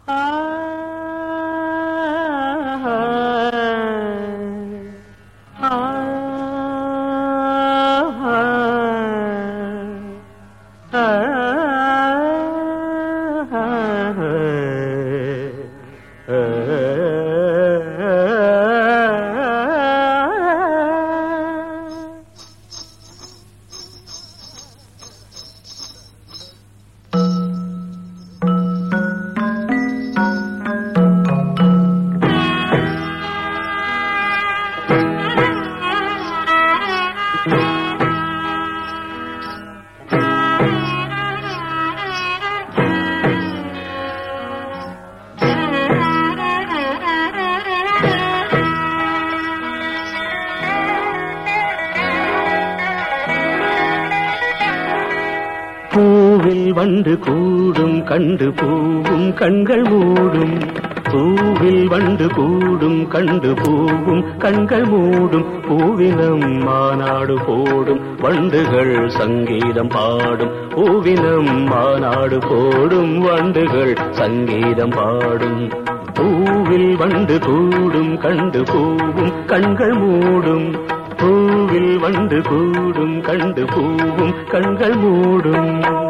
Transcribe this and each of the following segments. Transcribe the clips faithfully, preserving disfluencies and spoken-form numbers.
பூவில் வண்டு கூடும் கண்டு பூவும் கண்கள் மூடும். பூவில் வண்டு கூடும் கண்டு பூவும் கண்கள் மூடும். பூவினம் மாநாடு போடும் வண்டுகள் சங்கீதம் பாடும். பூவினம் மாநாடு போடும் வண்டுகள் சங்கீதம் பாடும். பூவில் வண்டு கூடும் கண்டு பூவும் கண்கள் மூடும். பூவில் வண்டு கூடும் கண்டு பூவும் கண்கள் மூடும்.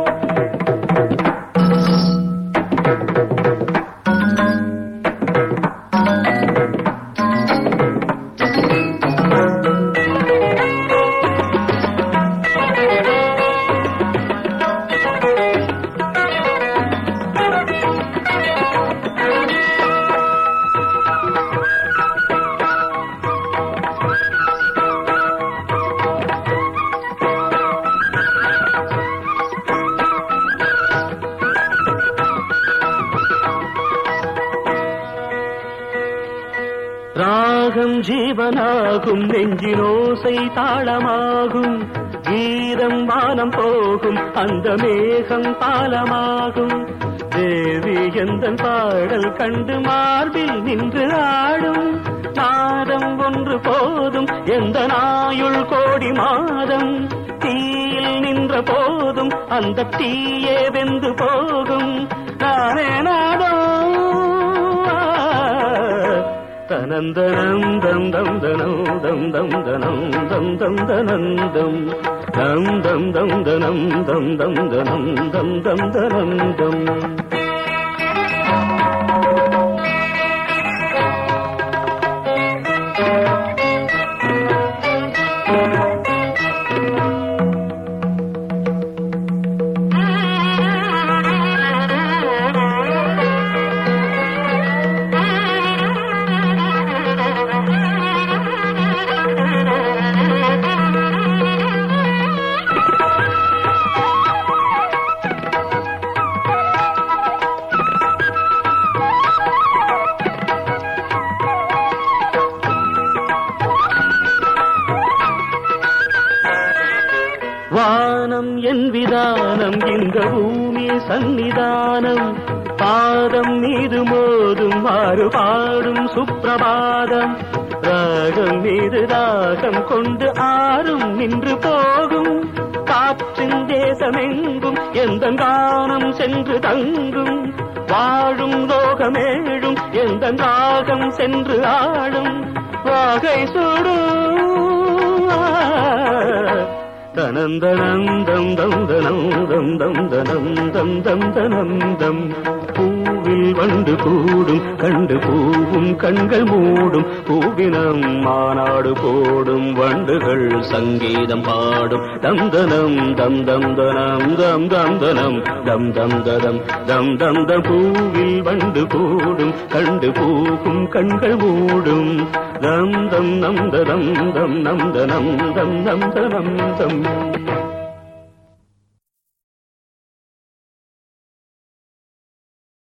ராகம் ஜீவனாகும் நெஞ்சினோசை தாளமாகும். கீதம் வானம் போகும் அந்த மேகம் பாலமாகும். தேவி எந்தன் பாடல் கண்டு மார்பில் நின்று ஆடும். நாதம் ஒன்று போதும் எந்த நாயுள் கோடி மாதம். தீயில் நின்ற போதும் அந்த தீயே வெந்து போகும். நானே நாதம் தனந்தனம் தம் தம் தனம் தம் தம் தனம் தம் தம் தனந்தம் தம் தம் தம் தனம் தம் தம் தனம் தம் தம் தனந்தம். வானம் என் விதானம் இந்த பூமி சந்நிதானம். பாதம் மீது மோதும் மாறு பாடும் சுப்பிரபாதம். ராகம் மீது தாகம் கொண்டு ஆறும் நின்று போகும். காற்றின் தேசமெங்கும் எந்த கானம் சென்று தங்கும். வாழும் லோகமேழும் எந்த ராகம் சென்று ஆடும். வாகை சுடும் தனந்தனந்தம் தம் தனம் தம் தம் தனம் தம் தம் தனந்தம். பூவில் வண்டு கூடும் கண்டு பூவும் கண்கள் மூடும். பூவினம் மாநாடு போடும் வண்டுகள் சங்கீதம் பாடும். தம் தனம் தம் தம் தனம் தம் தம் தனம் தம் தம் ததம் தம் தம் தம். பூவில் வண்டு கூடும் கண்டு பூவும் கண்கள் மூடும். தம் தம் நம் ததம் தம் நம் தனம் தம் நம் தனம் தம்.